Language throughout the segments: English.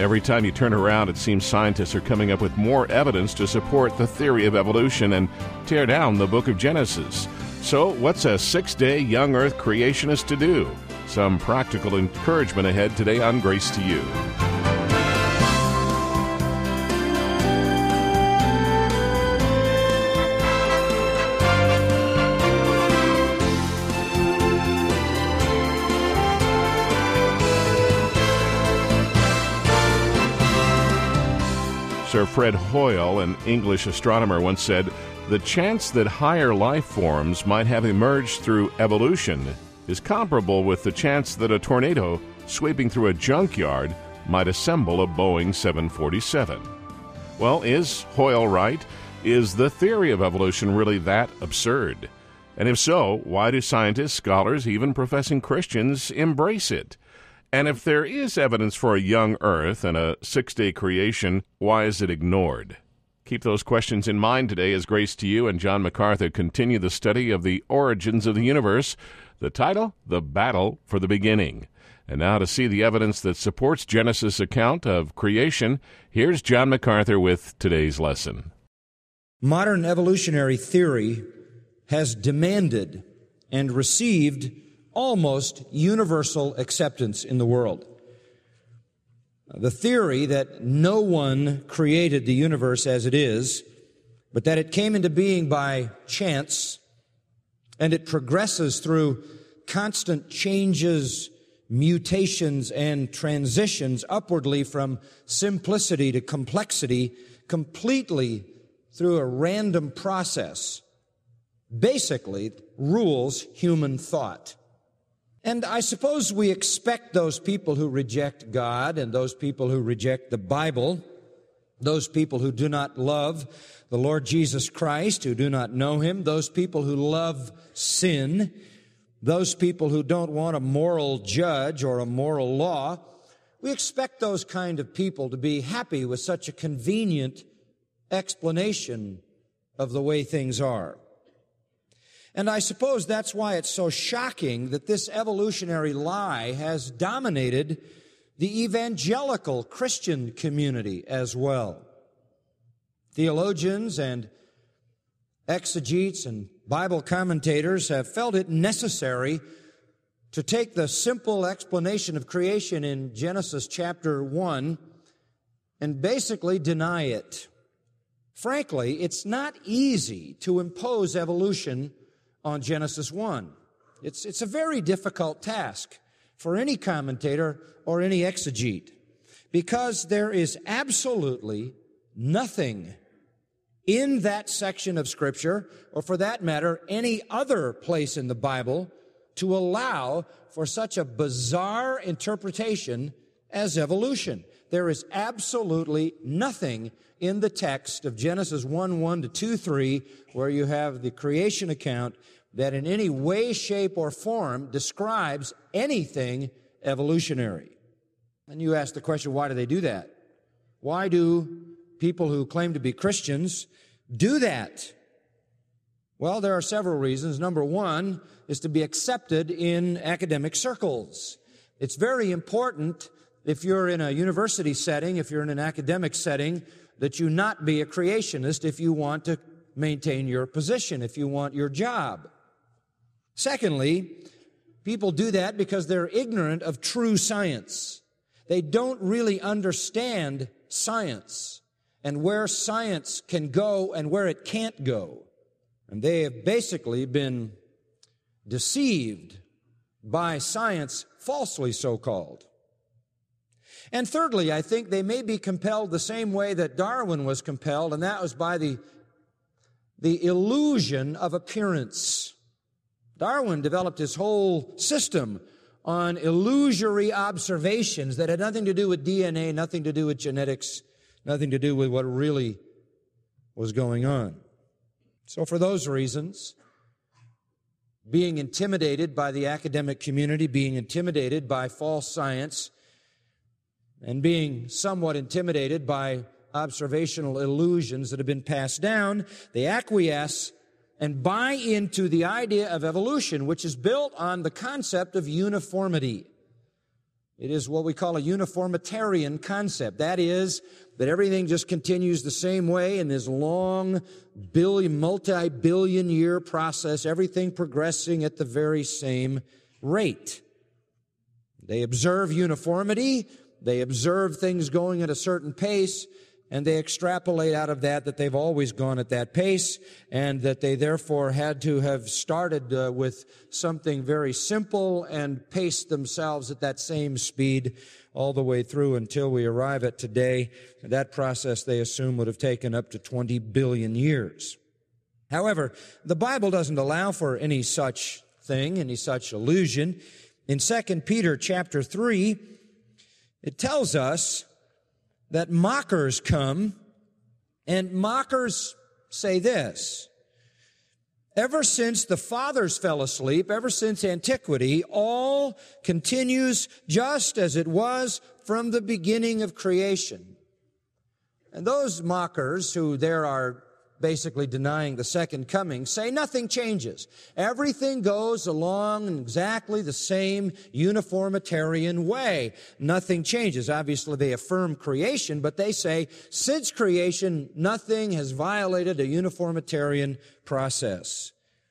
Every time you turn around, it seems scientists are coming up with more evidence to support the theory of evolution and tear down the book of Genesis. So, what's a 6-day young Earth creationist to do? Some practical encouragement ahead today on Grace to You. Sir Fred Hoyle, an English astronomer, once said, "The chance that higher life forms might have emerged through evolution is comparable with the chance that a tornado sweeping through a junkyard might assemble a Boeing 747. Well, is Hoyle right? Is the theory of evolution really that absurd? And if so, why do scientists, scholars, even professing Christians embrace it? And if there is evidence for a young Earth and a 6-day creation, why is it ignored? Keep those questions in mind today as Grace to You and John MacArthur continue the study of the origins of the universe. The title, The Battle for the Beginning. And now to see the evidence that supports Genesis' account of creation, here's John MacArthur with today's lesson. Modern evolutionary theory has demanded and received almost universal acceptance in the world. The theory that no one created the universe as it is, but that it came into being by chance, and it progresses through constant changes, mutations, and transitions upwardly from simplicity to complexity, completely through a random process, basically rules human thought. And I suppose we expect those people who reject God and those people who reject the Bible, those people who do not love the Lord Jesus Christ, who do not know Him, those people who love sin, those people who don't want a moral judge or a moral law, we expect those kind of people to be happy with such a convenient explanation of the way things are. And I suppose that's why it's so shocking that this evolutionary lie has dominated the evangelical Christian community as well. Theologians and exegetes and Bible commentators have felt it necessary to take the simple explanation of creation in Genesis chapter 1 and basically deny it. Frankly, it's not easy to impose evolution on Genesis 1. It's a very difficult task for any commentator or any exegete, because there is absolutely nothing in that section of Scripture, or for that matter, any other place in the Bible, to allow for such a bizarre interpretation as evolution. There is absolutely nothing in the text of Genesis 1:1 to 2:3, where you have the creation account, that in any way, shape, or form describes anything evolutionary. And you ask the question, why do they do that? Why do people who claim to be Christians do that? Well, there are several reasons. Number one is to be accepted in academic circles. It's very important, if you're in a university setting, if you're in an academic setting, that you not be a creationist if you want to maintain your position, if you want your job. Secondly, people do that because they're ignorant of true science. They don't really understand science and where science can go and where it can't go. And they have basically been deceived by science, falsely so-called. And thirdly, I think they may be compelled the same way that Darwin was compelled, and that was by the illusion of appearance. Darwin developed his whole system on illusory observations that had nothing to do with DNA, nothing to do with genetics, nothing to do with what really was going on. So for those reasons, being intimidated by the academic community, being intimidated by false science, and being somewhat intimidated by observational illusions that have been passed down, they acquiesce and buy into the idea of evolution, which is built on the concept of uniformity. It is what we call a uniformitarian concept. That is, that everything just continues the same way in this long, multi-billion year process, everything progressing at the very same rate. They observe uniformity, they observe things going at a certain pace, and they extrapolate out of that they've always gone at that pace, and that they therefore had to have started with something very simple and paced themselves at that same speed all the way through until we arrive at today. That process, they assume, would have taken up to 20 billion years. However, the Bible doesn't allow for any such thing, any such illusion. In 2 Peter chapter 3, it tells us that mockers come, and mockers say this: ever since the fathers fell asleep, ever since antiquity, all continues just as it was from the beginning of creation. And those mockers, who there are basically denying the second coming, say nothing changes. Everything goes along in exactly the same uniformitarian way. Nothing changes. Obviously, they affirm creation, but they say, since creation, nothing has violated a uniformitarian process.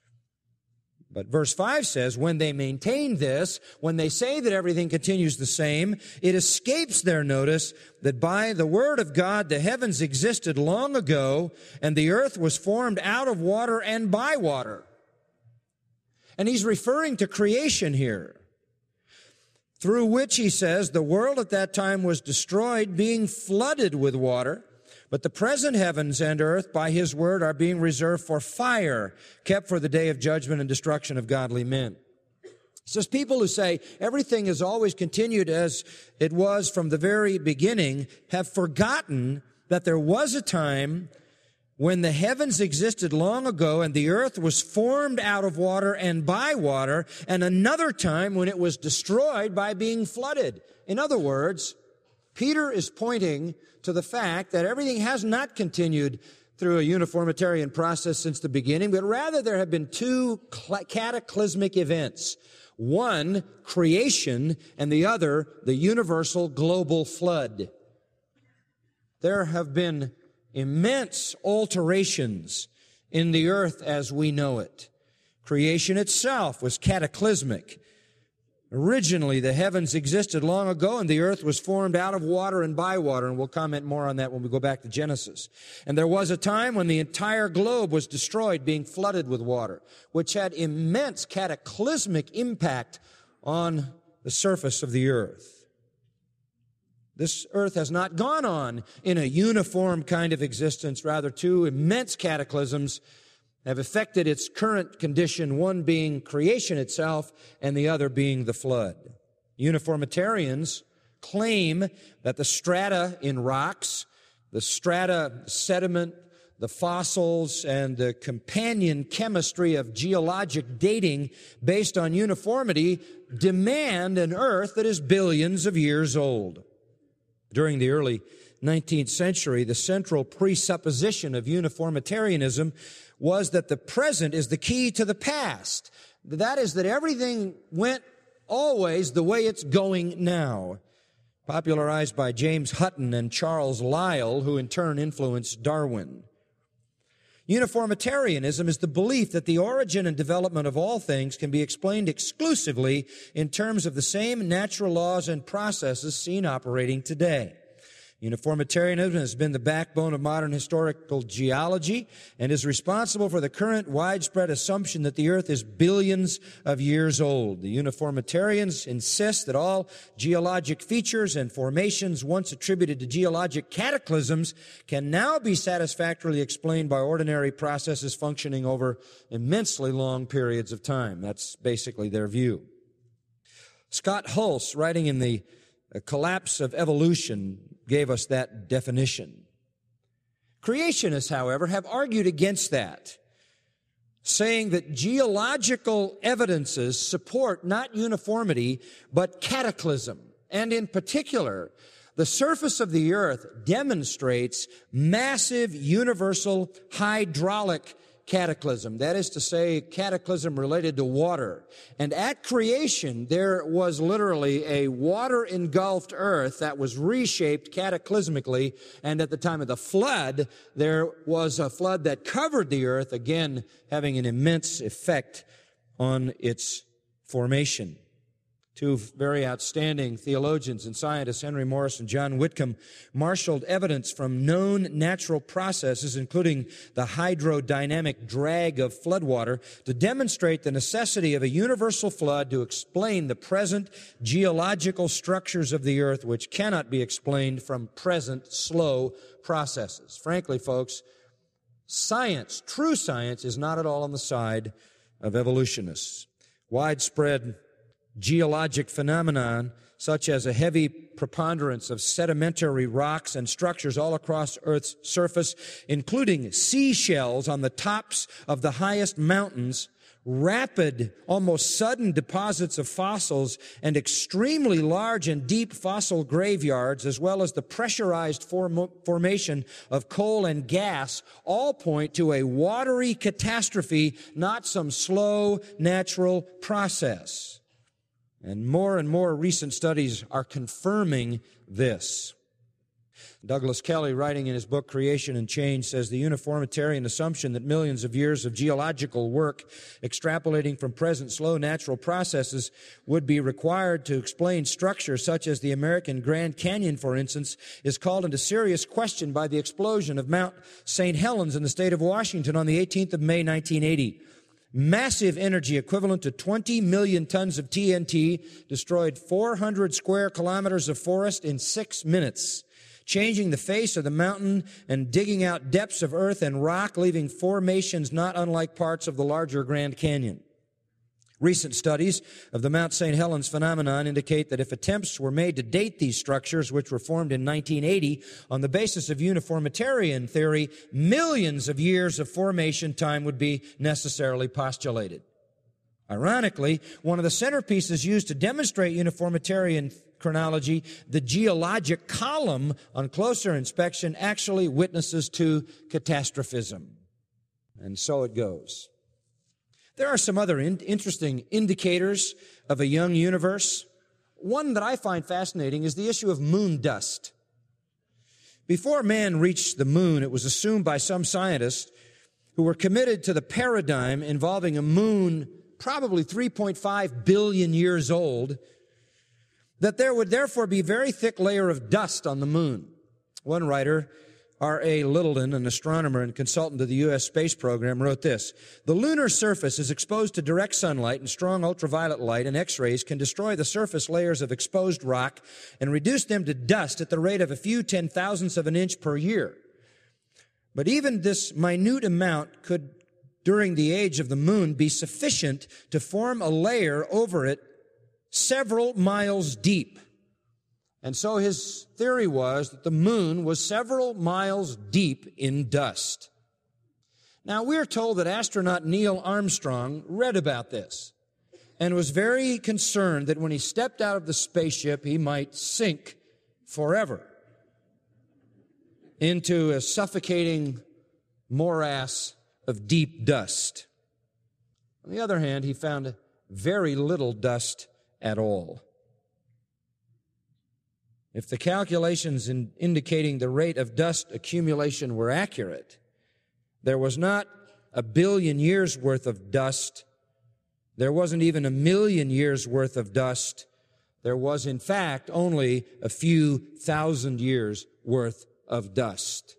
But verse 5 says, when they maintain this, when they say that everything continues the same, it escapes their notice that by the word of God the heavens existed long ago, and the earth was formed out of water and by water. And he's referring to creation here, through which, he says, the world at that time was destroyed, being flooded with water. But the present heavens and earth, by his word, are being reserved for fire, kept for the day of judgment and destruction of godly men. It says people who say everything has always continued as it was from the very beginning have forgotten that there was a time when the heavens existed long ago and the earth was formed out of water and by water, and another time when it was destroyed by being flooded. In other words, Peter is pointing to the fact that everything has not continued through a uniformitarian process since the beginning, but rather there have been two cataclysmic events. One, creation, and the other, the universal global flood. There have been immense alterations in the earth as we know it. Creation itself was cataclysmic. Originally, the heavens existed long ago, and the earth was formed out of water and by water, and we'll comment more on that when we go back to Genesis. And there was a time when the entire globe was destroyed, being flooded with water, which had immense cataclysmic impact on the surface of the earth. This earth has not gone on in a uniform kind of existence. Rather, two immense cataclysms have affected its current condition, one being creation itself and the other being the flood. Uniformitarians claim that the strata in rocks, the strata sediment, the fossils, and the companion chemistry of geologic dating based on uniformity demand an earth that is billions of years old. During the early 19th century, the central presupposition of uniformitarianism was that the present is the key to the past. That is, that everything went always the way it's going now. Popularized by James Hutton and Charles Lyell, who in turn influenced Darwin. Uniformitarianism is the belief that the origin and development of all things can be explained exclusively in terms of the same natural laws and processes seen operating today. Uniformitarianism has been the backbone of modern historical geology and is responsible for the current widespread assumption that the earth is billions of years old. The uniformitarians insist that all geologic features and formations once attributed to geologic cataclysms can now be satisfactorily explained by ordinary processes functioning over immensely long periods of time. That's basically their view. Scott Hulse, writing in The Collapse of Evolution, gave us that definition. Creationists, however, have argued against that, saying that geological evidences support not uniformity, but cataclysm. And in particular, the surface of the earth demonstrates massive universal hydraulic cataclysm. That is to say, cataclysm related to water. And at creation, there was literally a water-engulfed earth that was reshaped cataclysmically. And at the time of the flood, there was a flood that covered the earth, again, having an immense effect on its formation. Two very outstanding theologians and scientists, Henry Morris and John Whitcomb, marshaled evidence from known natural processes, including the hydrodynamic drag of floodwater, to demonstrate the necessity of a universal flood to explain the present geological structures of the earth, which cannot be explained from present slow processes. Frankly, folks, science, true science, is not at all on the side of evolutionists. Widespread geologic phenomenon, such as a heavy preponderance of sedimentary rocks and structures all across Earth's surface, including seashells on the tops of the highest mountains, rapid, almost sudden deposits of fossils, and extremely large and deep fossil graveyards, as well as the pressurized formation of coal and gas, all point to a watery catastrophe, not some slow natural process. And more recent studies are confirming this. Douglas Kelly, writing in his book Creation and Change, says the uniformitarian assumption that millions of years of geological work extrapolating from present slow natural processes would be required to explain structures such as the American Grand Canyon, for instance, is called into serious question by the explosion of Mount St. Helens in the state of Washington on the 18th of May, 1980. Massive energy equivalent to 20 million tons of TNT destroyed 400 square kilometers of forest in 6 minutes, changing the face of the mountain and digging out depths of earth and rock, leaving formations not unlike parts of the larger Grand Canyon. Recent studies of the Mount St. Helens phenomenon indicate that if attempts were made to date these structures, which were formed in 1980 on the basis of uniformitarian theory, millions of years of formation time would be necessarily postulated. Ironically, one of the centerpieces used to demonstrate uniformitarian chronology, the geologic column, on closer inspection, actually witnesses to catastrophism. And so it goes. There are some other interesting indicators of a young universe. One that I find fascinating is the issue of moon dust. Before man reached the moon, it was assumed by some scientists who were committed to the paradigm involving a moon probably 3.5 billion years old, that there would therefore be a very thick layer of dust on the moon. One writer, R.A. Littleton, an astronomer and consultant to the U.S. space program, wrote this: "The lunar surface is exposed to direct sunlight, and strong ultraviolet light and X-rays can destroy the surface layers of exposed rock and reduce them to dust at the rate of a few 10,000ths of an inch per year. But even this minute amount could, during the age of the moon, be sufficient to form a layer over it several miles deep." And so his theory was that the moon was several miles deep in dust. Now, we're told that astronaut Neil Armstrong read about this and was very concerned that when he stepped out of the spaceship, he might sink forever into a suffocating morass of deep dust. On the other hand, he found very little dust at all. If the calculations indicating the rate of dust accumulation were accurate, there was not a billion years worth of dust. There wasn't even a million years worth of dust. There was, in fact, only a few thousand years worth of dust.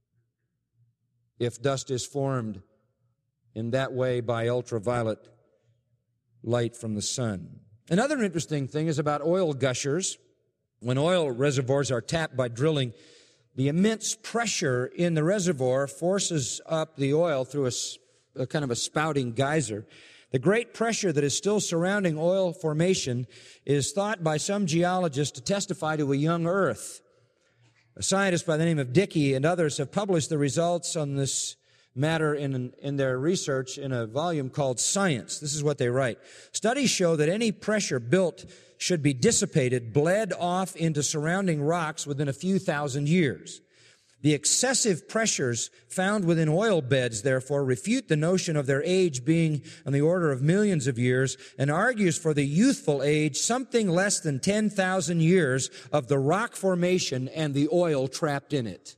If dust is formed in that way by ultraviolet light from the sun. Another interesting thing is about oil gushers. When oil reservoirs are tapped by drilling, the immense pressure in the reservoir forces up the oil through a kind of a spouting geyser. The great pressure that is still surrounding oil formation is thought by some geologists to testify to a young Earth. A scientist by the name of Dickey and others have published the results on this matter in their research in a volume called Science. This is what they write. Studies show that any pressure built should be dissipated, bled off into surrounding rocks within a few thousand years. The excessive pressures found within oil beds, therefore, refute the notion of their age being on the order of millions of years and argues for the youthful age something less than 10,000 years of the rock formation and the oil trapped in it.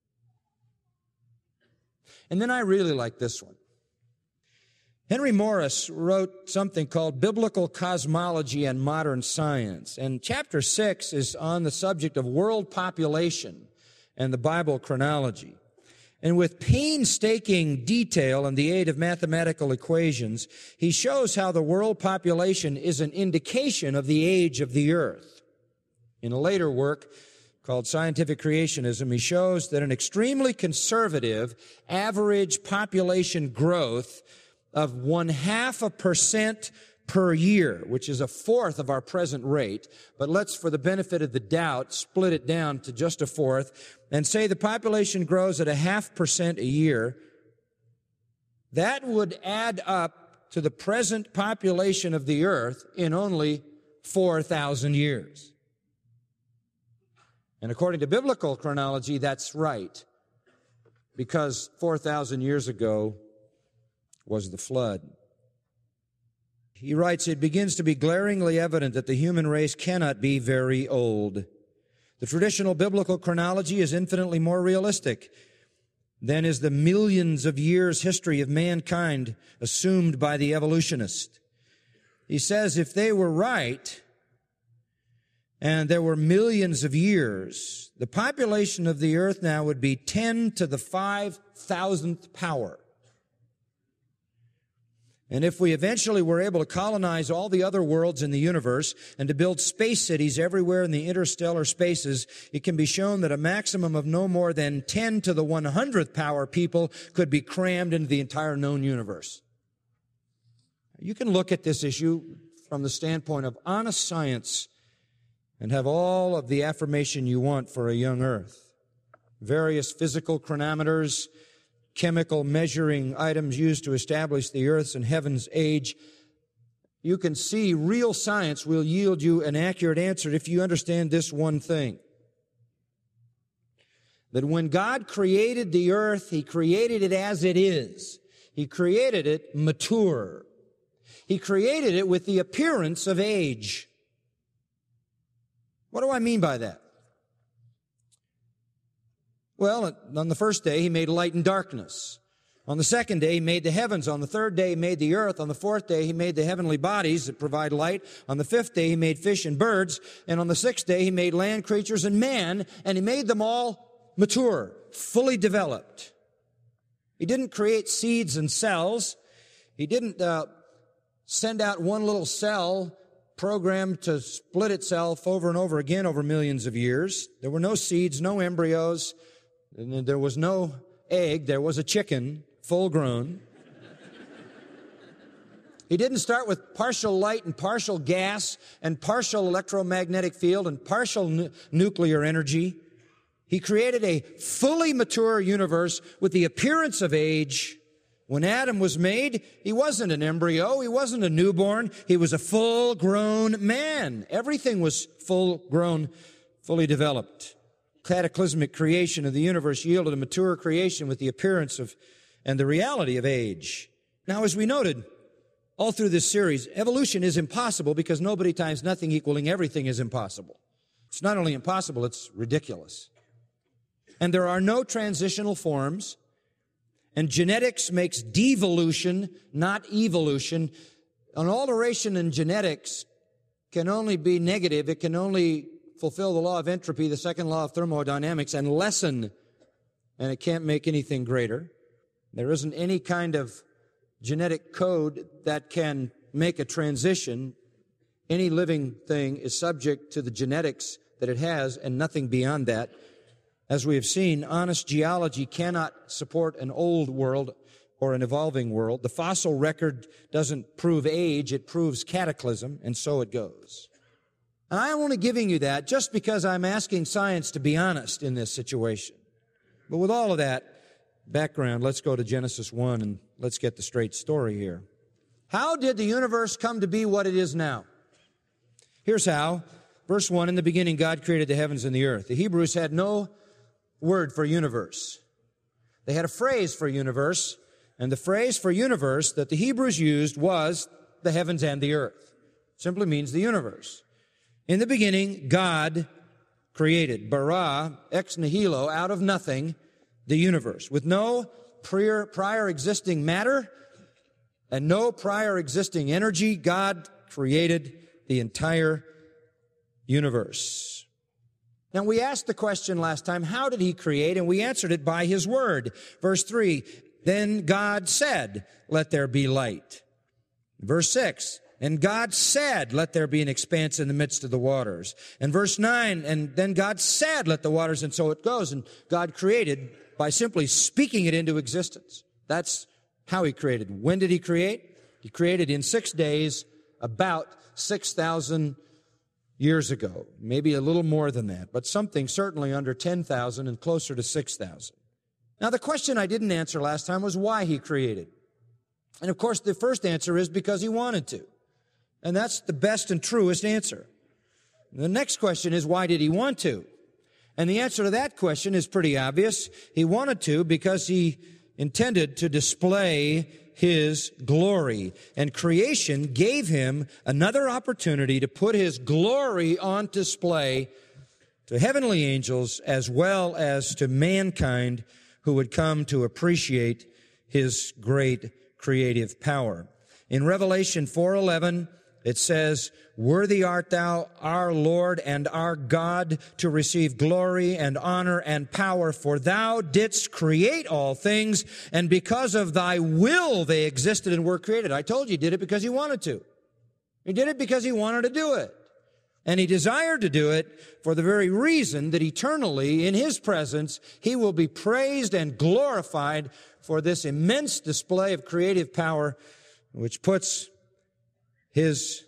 And then I really like this one. Henry Morris wrote something called Biblical Cosmology and Modern Science, and chapter 6 is on the subject of world population and the Bible chronology. And with painstaking detail and the aid of mathematical equations, he shows how the world population is an indication of the age of the earth. In a later work called Scientific Creationism, he shows that an extremely conservative average population growth of 0.5% per year, which is a fourth of our present rate, but let's, for the benefit of the doubt, split it down to just a fourth and say the population grows at 0.5% a year. That would add up to the present population of the earth in only 4,000 years. And according to biblical chronology, that's right, because 4,000 years ago was the flood. He writes, it begins to be glaringly evident that the human race cannot be very old. The traditional biblical chronology is infinitely more realistic than is the millions of years history of mankind assumed by the evolutionist. He says if they were right, and there were millions of years, the population of the earth now would be 10 to the 5,000th power. And if we eventually were able to colonize all the other worlds in the universe and to build space cities everywhere in the interstellar spaces, it can be shown that a maximum of no more than 10 to the 100th power people could be crammed into the entire known universe. You can look at this issue from the standpoint of honest science and have all of the affirmation you want for a young earth. Various physical chronometers, chemical measuring items used to establish the earth's and heaven's age. You can see real science will yield you an accurate answer if you understand this one thing. That when God created the earth, He created it as it is. He created it mature. He created it with the appearance of age. What do I mean by that? Well, on the first day, He made light and darkness. On the second day, He made the heavens. On the third day, He made the earth. On the fourth day, He made the heavenly bodies that provide light. On the fifth day, He made fish and birds. And on the sixth day, He made land creatures and man. And He made them all mature, fully developed. He didn't create seeds and cells. He didn't send out one little cell programmed to split itself over and over again over millions of years. There were no seeds, no embryos. And there was no egg. There was a chicken, full grown. He didn't start with partial light and partial gas and partial electromagnetic field and partial nuclear energy. He created a fully mature universe with the appearance of age. When Adam was made, he wasn't an embryo. He wasn't a newborn. He was a full-grown man. Everything was full-grown, fully developed. Cataclysmic creation of the universe yielded a mature creation with the appearance of and the reality of age. Now, as we noted all through this series, evolution is impossible because nobody times nothing equaling everything is impossible. It's not only impossible, it's ridiculous. And there are no transitional forms, and genetics makes devolution, not evolution. An alteration in genetics can only be negative. It can only fulfill the law of entropy, the second law of thermodynamics, and lessen, and it can't make anything greater. There isn't any kind of genetic code that can make a transition. Any living thing is subject to the genetics that it has and nothing beyond that. As we have seen, honest geology cannot support an old world or an evolving world. The fossil record doesn't prove age, it proves cataclysm, and so it goes. And I'm only giving you that just because I'm asking science to be honest in this situation. But with all of that background, let's go to Genesis 1 and let's get the straight story here. How did the universe come to be what it is now? Here's how. Verse 1, in the beginning, God created the heavens and the earth. The Hebrews had no word for universe. They had a phrase for universe, and the phrase for universe that the Hebrews used was the heavens and the earth. Simply means the universe. In the beginning, God created, bara, ex nihilo, out of nothing, the universe, with no prior existing matter and no prior existing energy. God created the entire universe. Now, we asked the question last time, how did He create? And we answered it by His Word. Verse 3, then God said, let there be light. Verse 6, and God said, let there be an expanse in the midst of the waters. And verse 9, and then God said, let the waters, and so it goes. And God created by simply speaking it into existence. That's how He created. When did He create? He created in 6 days, about 6,000 years ago. Maybe a little more than that, but something certainly under 10,000 and closer to 6,000. Now, the question I didn't answer last time was why He created. And of course, the first answer is because He wanted to. And that's the best and truest answer. The next question is, why did He want to? And the answer to that question is pretty obvious. He wanted to because He intended to display His glory. And creation gave Him another opportunity to put His glory on display to heavenly angels as well as to mankind who would come to appreciate His great creative power. In Revelation 4:11, it says, worthy art thou, our Lord and our God, to receive glory and honor and power, for thou didst create all things, and because of thy will they existed and were created. I told you He did it because He wanted to. He did it because He wanted to do it. And He desired to do it for the very reason that eternally, in His presence, He will be praised and glorified for this immense display of creative power, which puts His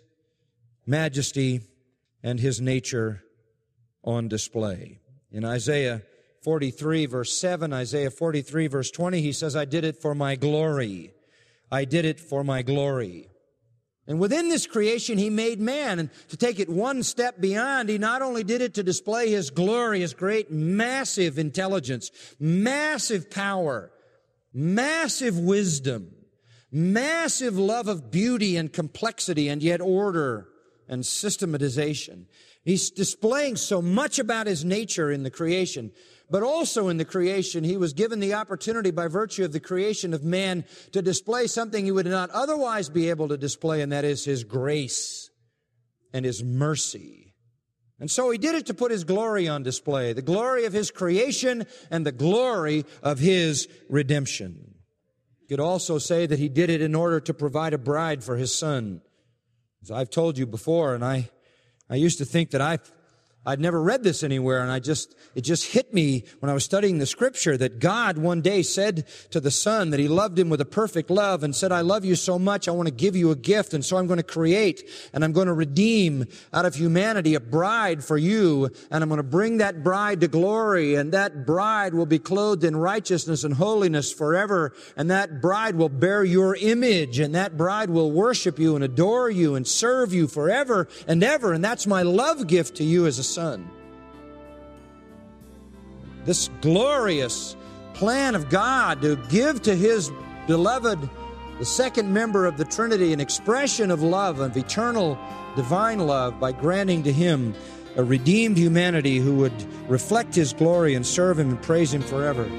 majesty and His nature on display. In Isaiah 43, verse 7, Isaiah 43, verse 20, He says, I did it for my glory. I did it for my glory. And within this creation, He made man. And to take it one step beyond, He not only did it to display His glory, His great, massive intelligence, massive power, massive wisdom, massive love of beauty and complexity and yet order and systematization. He's displaying so much about His nature in the creation, but also in the creation, He was given the opportunity by virtue of the creation of man to display something He would not otherwise be able to display, and that is His grace and His mercy. And so He did it to put His glory on display, the glory of His creation and the glory of His redemption. You could also say that He did it in order to provide a bride for His Son. As I've told you before, and I used to think that I'd never read this anywhere, and it just hit me when I was studying the Scripture that God one day said to the Son that He loved him with a perfect love and said, I love you so much, I want to give you a gift, and so I'm going to create and I'm going to redeem out of humanity a bride for you, and I'm going to bring that bride to glory, and that bride will be clothed in righteousness and holiness forever, and that bride will bear your image, and that bride will worship you and adore you and serve you forever and ever, and that's my love gift to you as a son. This glorious plan of God to give to His beloved, the second member of the Trinity, an expression of love, of eternal divine love, by granting to Him a redeemed humanity who would reflect His glory and serve Him and praise Him forever.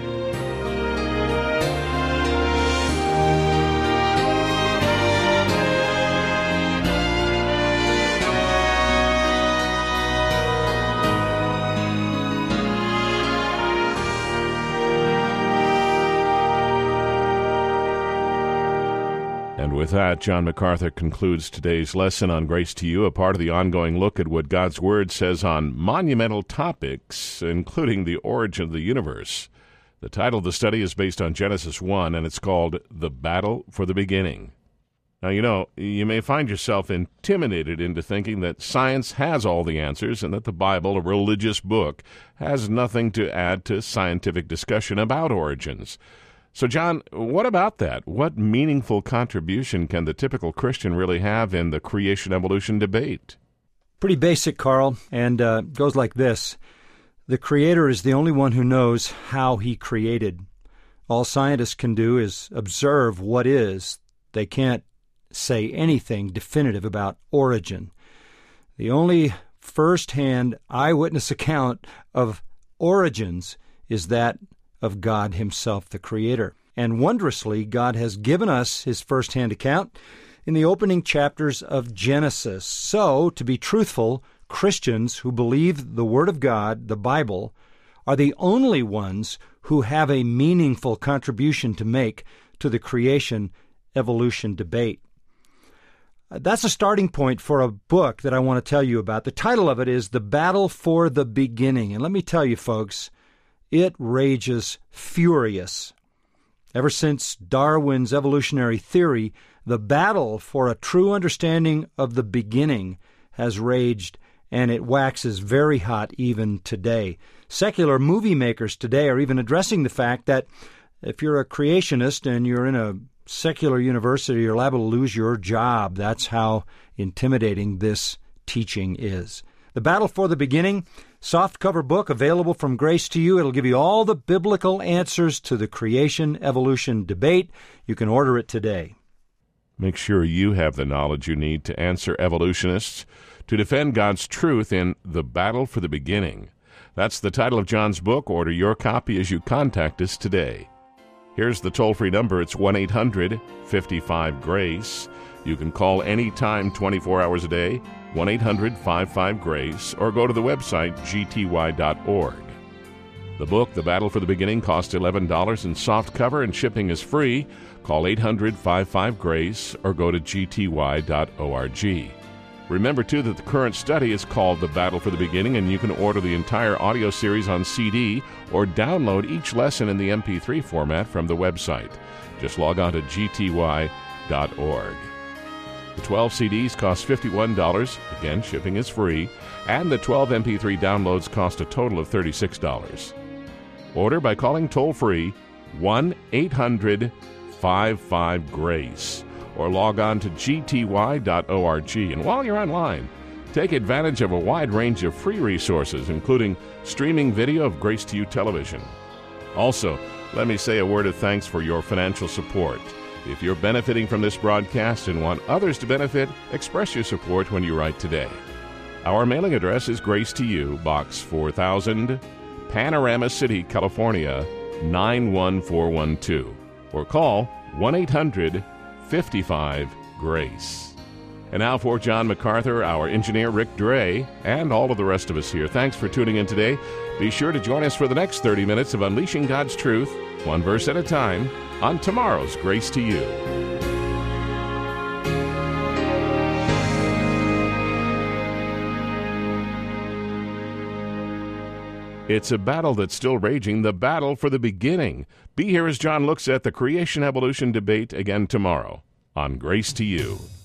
With that, John MacArthur concludes today's lesson on Grace to You, a part of the ongoing look at what God's Word says on monumental topics, including the origin of the universe. The title of the study is based on Genesis 1, and it's called The Battle for the Beginning. Now, you may find yourself intimidated into thinking that science has all the answers and that the Bible, a religious book, has nothing to add to scientific discussion about origins. So, John, what about that? What meaningful contribution can the typical Christian really have in the creation-evolution debate? Pretty basic, Carl, and goes like this. The Creator is the only one who knows how He created. All scientists can do is observe what is. They can't say anything definitive about origin. The only first-hand eyewitness account of origins is that of God Himself, the Creator. And wondrously, God has given us His first-hand account in the opening chapters of Genesis. So, to be truthful, Christians who believe the Word of God, the Bible, are the only ones who have a meaningful contribution to make to the creation-evolution debate. That's a starting point for a book that I want to tell you about. The title of it is The Battle for the Beginning. And let me tell you, folks, it rages furious. Ever since Darwin's evolutionary theory, the battle for a true understanding of the beginning has raged, and it waxes very hot even today. Secular movie makers today are even addressing the fact that if you're a creationist and you're in a secular university, you're liable to lose your job. That's how intimidating this teaching is. The Battle for the Beginning, softcover book available from Grace to You. It'll give you all the biblical answers to the creation-evolution debate. You can order it today. Make sure you have the knowledge you need to answer evolutionists, to defend God's truth in The Battle for the Beginning. That's the title of John's book. Order your copy as you contact us today. Here's the toll-free number. It's 1-800-55-GRACE. You can call anytime, 24 hours a day, 1-800-55-GRACE, or go to the website, gty.org. The book, The Battle for the Beginning, costs $11 in softcover, and shipping is free. Call 800-55-GRACE or go to gty.org. Remember, too, that the current study is called The Battle for the Beginning, and you can order the entire audio series on CD or download each lesson in the MP3 format from the website. Just log on to gty.org. The 12 CDs cost $51. Again, shipping is free. And the 12 MP3 downloads cost a total of $36. Order by calling toll-free 1-800-55-GRACE or log on to gty.org. And while you're online, take advantage of a wide range of free resources, including streaming video of Grace to You television. Also, let me say a word of thanks for your financial support. If you're benefiting from this broadcast and want others to benefit, express your support when you write today. Our mailing address is Grace to You, Box 4000, Panorama City, California, 91412. Or call 1-800-55-GRACE. And now for John MacArthur, our engineer Rick Dre, and all of the rest of us here. Thanks for tuning in today. Be sure to join us for the next 30 minutes of Unleashing God's Truth, one verse at a time, on tomorrow's Grace to You. It's a battle that's still raging, the battle for the beginning. Be here as John looks at the creation-evolution debate again tomorrow on Grace to You.